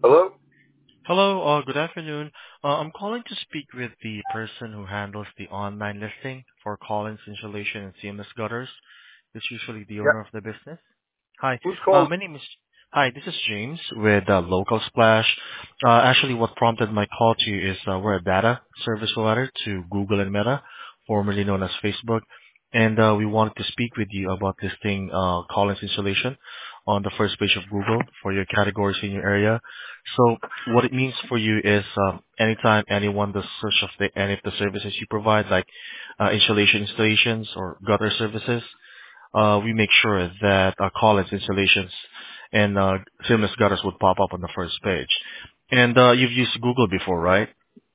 Hello? Hello, good afternoon. I'm calling to speak with the person who handles the online listing for Collins Insulation and CMS Gutters. It's usually the Yeah. owner of the business. Hi, Who's calling? my name is. Hi, this is James with Local Splash. Actually, what prompted my call to you is we're a data service provider to Google and Meta, formerly known as Facebook, and we wanted to speak with you about listing Collins Insulation on the first page of Google for your categories in your area. So what it means for you is anytime anyone does search of any of the services you provide, like insulation installations or gutter services, we make sure that Collins installations and seamless gutters would pop up on the first page. And you've used Google before, right?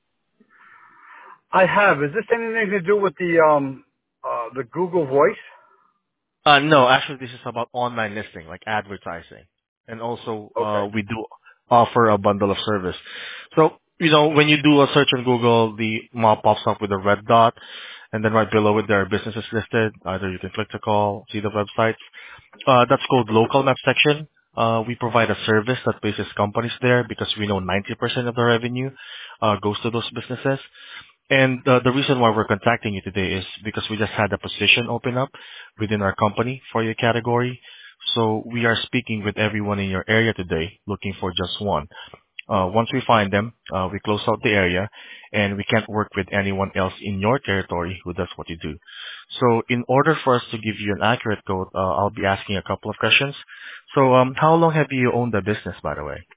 I have. Is this anything to do with the Google Voice? No, actually, this is about online listing, like advertising. And also, Okay. we do offer a bundle of service. So, when you do a search on Google, the map pops up with a red dot, and then right below it, there are businesses listed. Either you can click to call, see the websites. That's called local map section. We provide a service that places companies there because we know 90% of the revenue goes to those businesses. And the reason why we're contacting you today is because we just had a position open up within our company for your category. So we are speaking with everyone in your area today, looking for just one. Once we find them, we close out the area, and we can't work with anyone else in your territory who does what you do. So in order for us to give you an accurate quote, I'll be asking a couple of questions. So how long have you owned the business, by the way?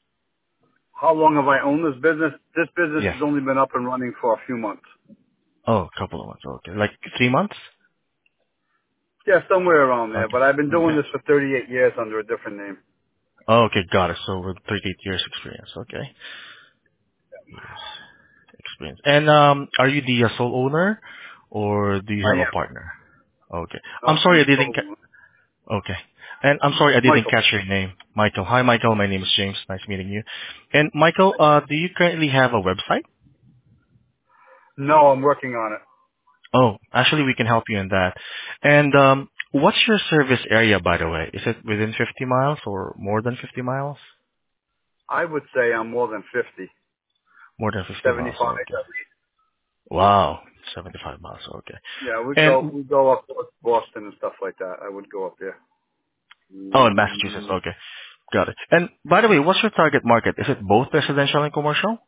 How long have I owned this business? This business Yes. has only been up and running for a few months. Oh, a couple of months. Okay. Like 3 months? Yeah, somewhere around there. Okay. But I've been doing Okay. this for 38 years under a different name. Oh, okay, got it. So with 38 years experience. Okay. Years experience. And are you the sole owner or do you I have a am. partner? Okay. No, I'm I'm sorry I the didn't sole owner. okay. And I'm sorry I didn't Michael. catch your name. Michael. Hi Michael, my name is James. Nice meeting you. And Michael, do you currently have a website? No, I'm working on it. Oh, actually we can help you in that. And what's your service area, by the way? Is it within 50 miles or more than 50 miles? I would say I'm more than 50. More than 50 miles. 75 Okay. at least. Wow. 75 miles. Okay. Yeah, And we go up to Boston and stuff like that. I would go up there. oh, in Massachusetts. Okay. Got it. And by the way, what's your target market? Is it both residential and commercial?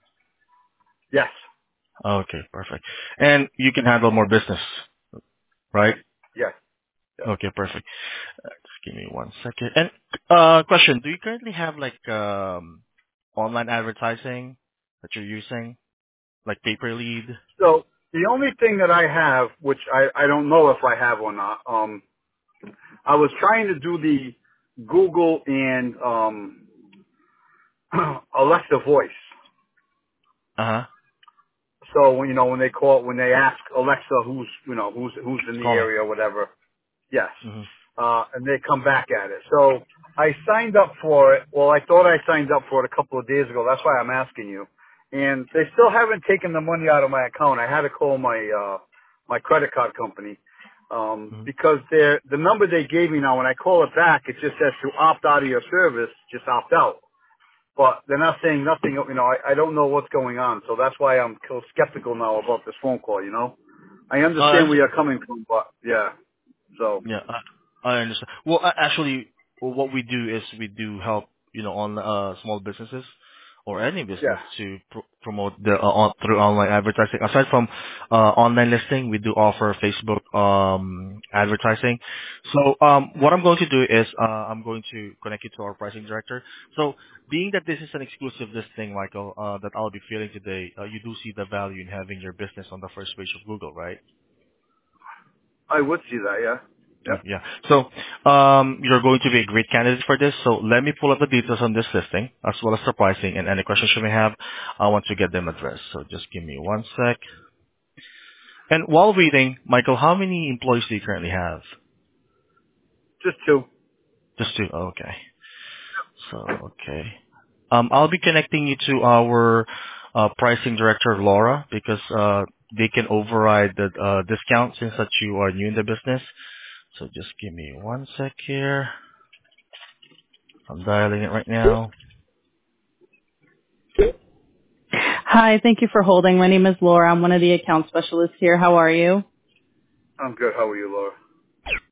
Yes. Okay, perfect. And you can handle more business, right? Yes. Yes. Okay, perfect. Just give me one second. And question, do you currently have like online advertising that you're using, like paper lead? So the only thing that I have, which I don't know if I have or not, I was trying to do the Google and Alexa voice. Uh-huh. So when they call, when they ask Alexa who's in the Calling. area or whatever, yes, Mhm. and they come back at it. So I signed up for it. Well, I thought I signed up for it a couple of days ago. That's why I'm asking you. And they still haven't taken the money out of my account. I had to call my credit card company Mhm. because the number they gave me now when I call it back, it just says to opt out of your service, just opt out. But they're not saying nothing. I don't know what's going on, so that's why I'm so skeptical now about this phone call. I understand where Uh, you're coming from, but yeah. So Yeah, I understand. Well, actually, what we do is we do help, on small businesses or any business yeah. to promote through online advertising. Aside from online listing, we do offer Facebook advertising. So what I'm going to do is I'm going to connect you to our pricing director. So being that this is an exclusive listing, Michael, that I'll be feeling today, you do see the value in having your business on the first page of Google, right? I would see that, yeah. Yeah. Yep. Yeah. So, you're going to be a great candidate for this. So let me pull up the details on this listing as well as the pricing and any questions you may have. I want to get them addressed. So just give me one sec. And while waiting, Michael, how many employees do you currently have? Just two. Just two. Okay. So, okay. I'll be connecting you to our pricing director, Laura, because they can override the discount since that you are new in the business. So just give me one sec here. I'm dialing it right now. Hi, thank you for holding. My name is Laura. I'm one of the account specialists here. How are you? I'm good. How are you, Laura?